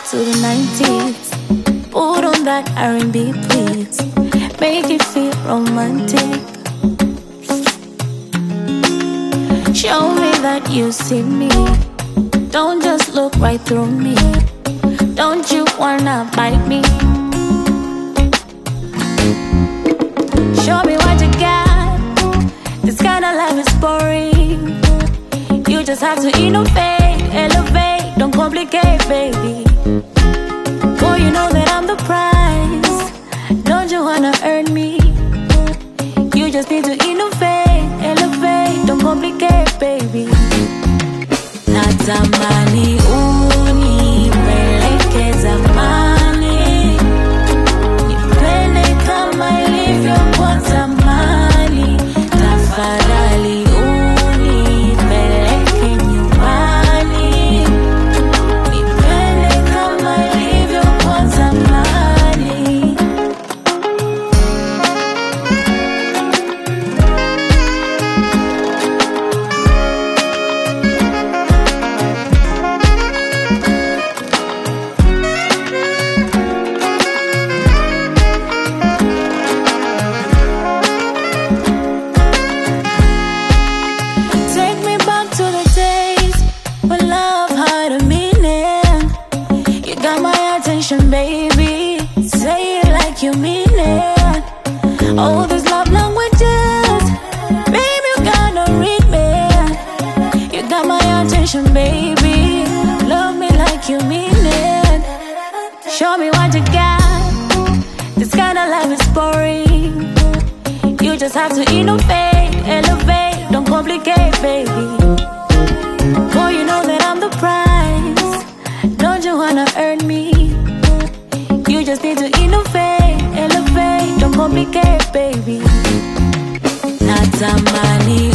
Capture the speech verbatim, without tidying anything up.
to the nineties. Put on that R and B, please. Make it feel romantic. Show me that you see me. Don't just look right through me. Don't you wanna bite me? Show me what you got. This kind of life is boring. You just have to innovate, elevate. Don't complicate, baby. Boy, you know that I'm the prize. Don't you wanna earn me? You just need to innovate, elevate. Don't complicate, baby. Natamani unipeleke zamani, nipende kama ilivyokuwa zamani. Tafadhali unipeleke nyumbani, nipende kama ilivyokuwa zamani. Take me back to the days when love had a meaning. You got my attention, baby. Say it like you mean it. All these love languages, baby, you gotta read me. You got my attention, baby. Love me like you mean it. Show me what you got. This kind of life is boring. You just have to innovate, elevate. Don't complicate, baby. Boy, you know that I'm the prize. Don't you wanna earn me? You just need to innovate, elevate. Don't complicate, baby. Natamani